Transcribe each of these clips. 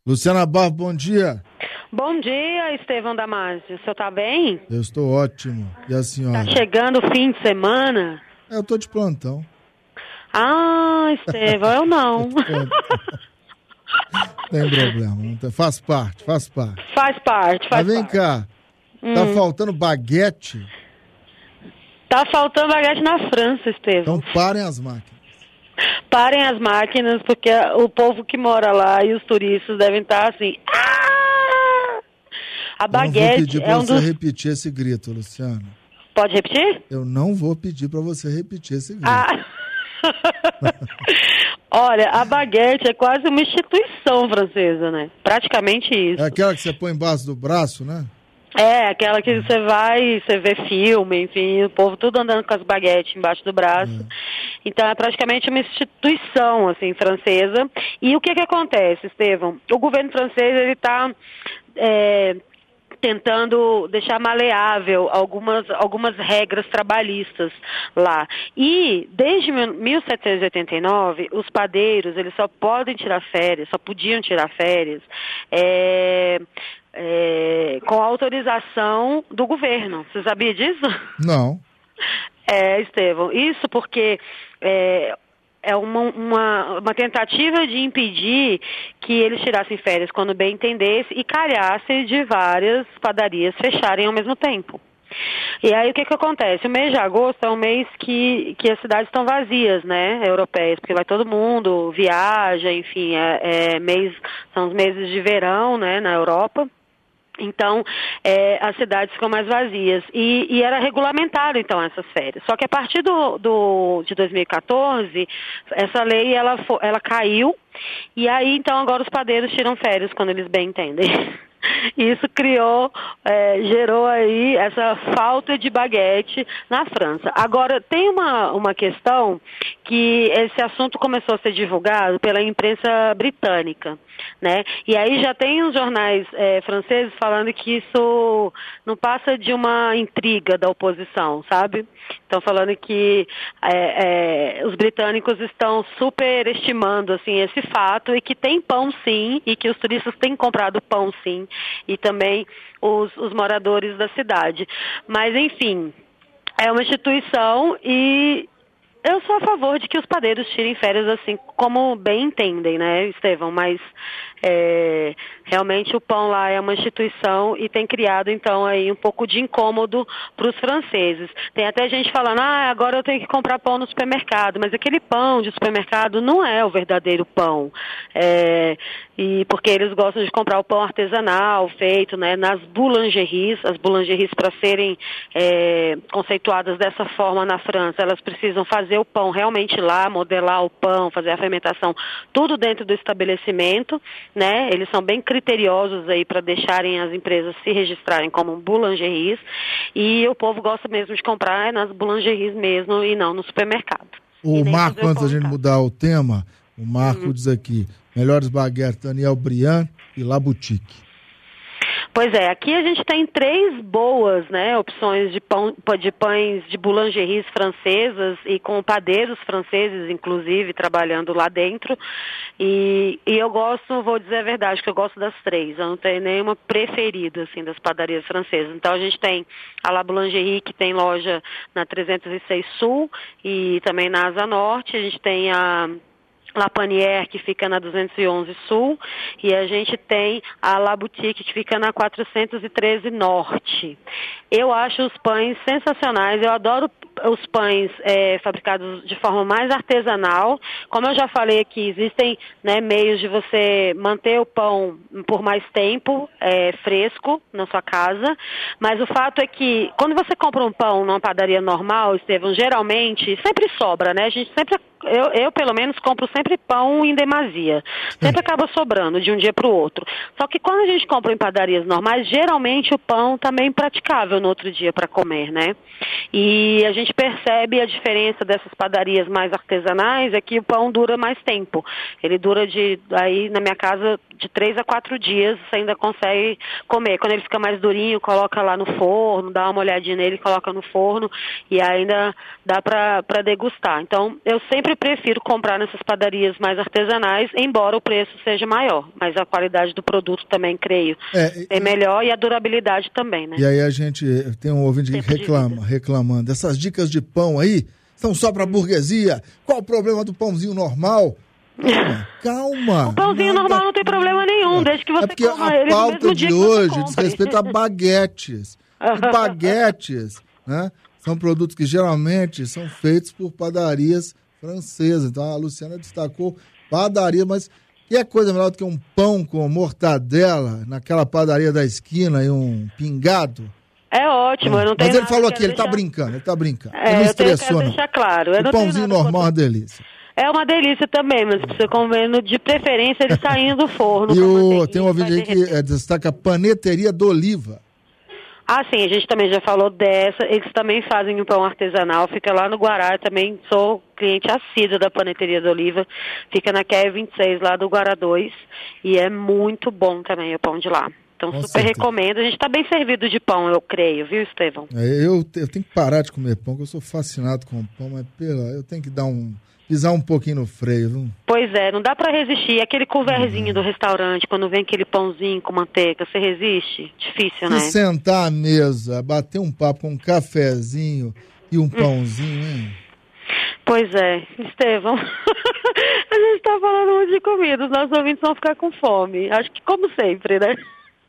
Luciana Barros, bom dia. Bom dia, Estevão Damasio. O senhor tá bem? Eu estou ótimo. E a senhora? Tá chegando o fim de semana? Eu tô de plantão. Ah, Estevão, eu não. Tem problema, não tem. Faz parte. Faz parte. Mas vem cá, tá faltando baguete? Tá faltando baguete na França, Estevão. Então parem as máquinas. Parem as máquinas, porque o povo que mora lá e os turistas devem estar assim... A baguete eu não vou pedir pra você dos... repetir esse grito, Luciana. Pode repetir? Eu não vou pedir pra você repetir esse grito. Olha, a baguete é quase uma instituição francesa, né? Praticamente isso. É aquela que você põe embaixo do braço, né? É, aquela que você vê filme, enfim, o povo tudo andando com as baguetes embaixo do braço. Então é praticamente uma instituição, assim, francesa. E o que acontece, Estevão? O governo francês, ele está tentando deixar maleável algumas regras trabalhistas lá. E desde 1789, os padeiros, eles só podiam tirar férias com autorização do governo. Você sabia disso? Não. Estevão, isso porque é uma tentativa de impedir que eles tirassem férias quando bem entendesse e calhasse de várias padarias fecharem ao mesmo tempo. E aí o que acontece? O mês de agosto é um mês que as cidades estão vazias, né, europeias, porque vai todo mundo, viaja, enfim, são os meses de verão, né, na Europa. Então, as cidades ficam mais vazias. E era regulamentado, então, essas férias. Só que a partir de 2014, essa lei, ela caiu. E aí, então, agora os padeiros tiram férias quando eles bem entendem. E isso gerou aí essa falta de baguete na França. Agora, tem uma questão que esse assunto começou a ser divulgado pela imprensa britânica, né? E aí já tem os jornais franceses falando que isso não passa de uma intriga da oposição, sabe? Estão falando que os britânicos estão superestimando, assim, esse fato e que tem pão sim, e que os turistas têm comprado pão sim, e também os moradores da cidade. Mas, enfim, é uma instituição e eu sou a favor de que os padeiros tirem férias assim como bem entendem, né, Estevão? Mas realmente o pão lá é uma instituição e tem criado, então, aí um pouco de incômodo para os franceses. Tem até gente falando, agora eu tenho que comprar pão no supermercado, mas aquele pão de supermercado não é o verdadeiro pão. E porque eles gostam de comprar o pão artesanal, feito, né, nas boulangeries. As boulangeries, para serem conceituadas dessa forma na França, elas precisam fazer o pão realmente lá, modelar o pão, fazer a fermentação, tudo dentro do estabelecimento, né? Eles são bem criteriosos aí para deixarem as empresas se registrarem como boulangeries, e o povo gosta mesmo de comprar nas boulangeries mesmo e não no supermercado. O Marco, antes da gente mudar o tema, o Marco diz aqui, melhores baguetes, Daniel Briand e La Boutique. Pois é, aqui a gente tem 3 boas, né, opções de pães de boulangeries francesas e com padeiros franceses, inclusive, trabalhando lá dentro. E eu gosto, vou dizer a verdade, que eu gosto das 3. Eu não tenho nenhuma preferida, assim, das padarias francesas. Então a gente tem a La Boulangerie, que tem loja na 306 Sul e também na Asa Norte. A gente tem a La Panière, que fica na 211 Sul, e a gente tem a La Boutique, que fica na 413 Norte. Eu acho os pães sensacionais, eu adoro os pães fabricados de forma mais artesanal. Como eu já falei aqui, existem, né, meios de você manter o pão por mais tempo fresco na sua casa, mas o fato é que quando você compra um pão numa padaria normal, Estevão, geralmente sempre sobra, né? A gente sempre eu pelo menos compro sempre pão em demasia. Sempre acaba sobrando de um dia para o outro. Só que quando a gente compra em padarias normais, geralmente o pão está meio impraticável no outro dia para comer, né? E a gente percebe a diferença dessas padarias mais artesanais é que o pão dura mais tempo. Ele dura aí na minha casa de 3 a 4 dias, você ainda consegue comer. Quando ele fica mais durinho, coloca lá no forno, dá uma olhadinha nele, coloca no forno e ainda dá para degustar. Então, eu sempre prefiro comprar nessas padarias padarias mais artesanais, embora o preço seja maior, mas a qualidade do produto também, creio, é melhor e a durabilidade também, né? E aí a gente tem um ouvinte que reclamando. Essas dicas de pão aí são só para burguesia. Qual o problema do pãozinho normal? Calma. O pãozinho normal não tem problema nenhum, desde que você coma ele no mesmo dia que você compra. A pauta de hoje diz respeito a baguetes. E baguetes, né, são produtos que geralmente são feitos por padarias francesas. Então a Luciana destacou padaria, mas que é coisa melhor do que um pão com mortadela naquela padaria da esquina e um pingado? É ótimo, eu não tenho. Mas ele falou aqui, ele tá brincando. Ele não estressou, não. Deixar claro. O pãozinho normal é uma delícia. É uma delícia também, mas precisa comer, de preferência, ele saindo do forno. E tem um vídeo aí que destaca a Paneteria do Oliva. Ah, sim, a gente também já falou dessa. Eles também fazem um pão artesanal, fica lá no Guará. Eu também sou cliente assíduo da Paneteria do Oliva. Fica na QE 26, lá do Guará 2. E é muito bom também o pão de lá. Então, super recomendo. A gente está bem servido de pão, eu creio, viu, Estevão? Eu tenho que parar de comer pão, porque eu sou fascinado com pão, mas eu tenho que pisar um pouquinho no freio, viu? Pois é, não dá pra resistir. Aquele couverzinho do restaurante, quando vem aquele pãozinho com manteiga, você resiste? Difícil, né? E sentar à mesa, bater um papo com um cafezinho e um pãozinho, hein? Pois é, Estevão. A gente tá falando muito de comida, os nossos ouvintes vão ficar com fome. Acho que como sempre, né?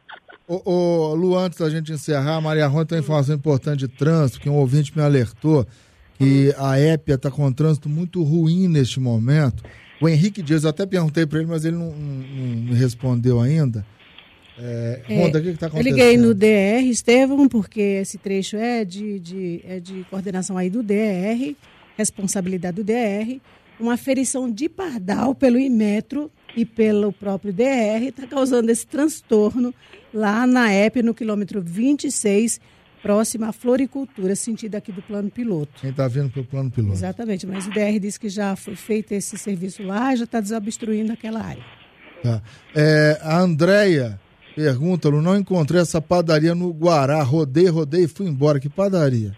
Lu, antes da gente encerrar, a Maria Rony tem uma informação importante de trânsito, que um ouvinte me alertou que a Épia está com um trânsito muito ruim neste momento. O Henrique Dias, eu até perguntei para ele, mas ele não me respondeu ainda. Ronda, o que está acontecendo? Eu liguei no DR, Estevão, porque esse trecho é de coordenação aí do DR, responsabilidade do DR. Uma aferição de pardal pelo Inmetro e pelo próprio DR está causando esse transtorno lá na Épia, no quilômetro 26, próxima à floricultura, sentido aqui do plano piloto. Quem está vindo para o plano piloto. Exatamente, mas o DR disse que já foi feito esse serviço lá, já está desobstruindo aquela área. Tá. A Andréia pergunta, eu não encontrei essa padaria no Guará, rodei e fui embora. Que padaria?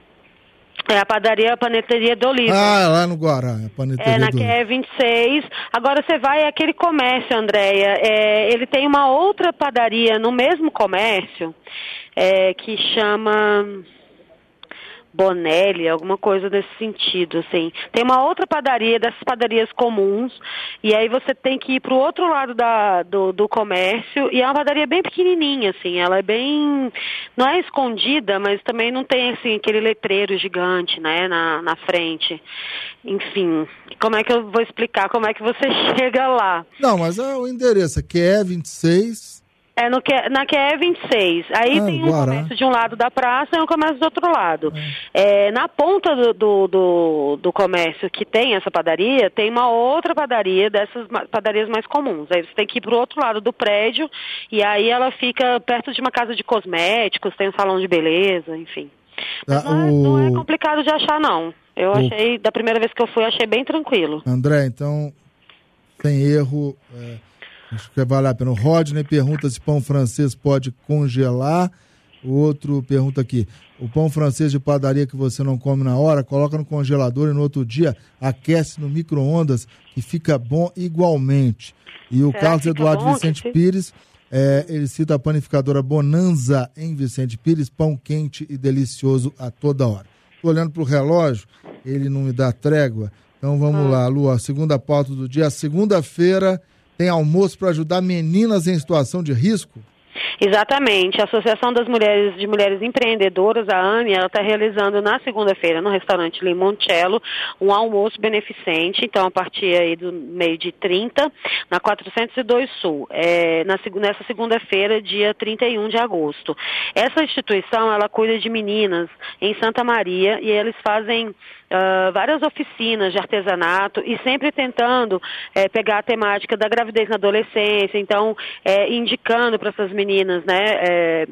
É a Paneteria do Oliva. Ah, lá no Guará, a Paneteria do Oliva. Na QE 26. Agora você vai aquele comércio, Andréia, ele tem uma outra padaria no mesmo comércio, que chama Bonelli, alguma coisa desse sentido, assim. Tem uma outra padaria, dessas padarias comuns, e aí você tem que ir pro outro lado do comércio, e é uma padaria bem pequenininha, assim, ela é bem, não é escondida, mas também não tem, assim, aquele letreiro gigante, né, na frente. Enfim, como é que eu vou explicar como é que você chega lá? Não, mas é o endereço, aqui é 26... na QE 26. Aí tem um comércio de um lado da praça e um comércio do outro lado. Na ponta do comércio que tem essa padaria, tem uma outra padaria, dessas padarias mais comuns. Aí você tem que ir pro outro lado do prédio e aí ela fica perto de uma casa de cosméticos, tem um salão de beleza, enfim. Mas não é complicado de achar, não. Eu achei, da primeira vez que eu fui, achei bem tranquilo. André, então, sem erro... Acho que vale a pena. O Rodney pergunta se pão francês pode congelar. O outro pergunta aqui, o pão francês de padaria que você não come na hora, coloca no congelador e no outro dia aquece no micro-ondas, que fica bom igualmente. E o Carlos Eduardo Vicente Pires, ele cita a panificadora Bonanza em Vicente Pires, pão quente e delicioso a toda hora. Estou olhando para o relógio, ele não me dá trégua. Então vamos lá, Lu, a segunda pauta do dia, segunda-feira, tem almoço para ajudar meninas em situação de risco? Exatamente. A Associação das Mulheres Empreendedoras, a ANE, ela está realizando na segunda-feira, no restaurante Limoncello, um almoço beneficente, então a partir aí do meio de 30, na 402 Sul, nessa segunda-feira, dia 31 de agosto. Essa instituição, ela cuida de meninas em Santa Maria e eles fazem várias oficinas de artesanato e sempre tentando pegar a temática da gravidez na adolescência, então indicando para essas meninas, né,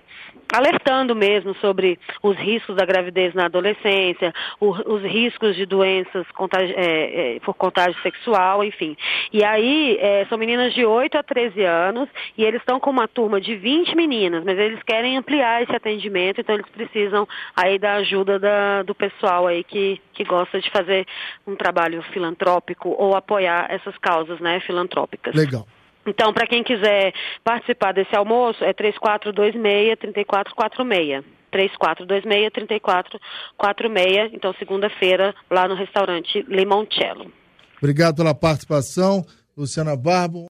alertando mesmo sobre os riscos da gravidez na adolescência, os riscos de doenças por contágio sexual, enfim. E aí, são meninas de 8 a 13 anos e eles estão com uma turma de 20 meninas, mas eles querem ampliar esse atendimento, então eles precisam aí da ajuda do pessoal aí que gosta de fazer um trabalho filantrópico ou apoiar essas causas, né, filantrópicas. Legal. Então, para quem quiser participar desse almoço, é 3426-3446. 3426-3446. Então, segunda-feira, lá no restaurante Limoncello. Obrigado pela participação, Luciana Barbo.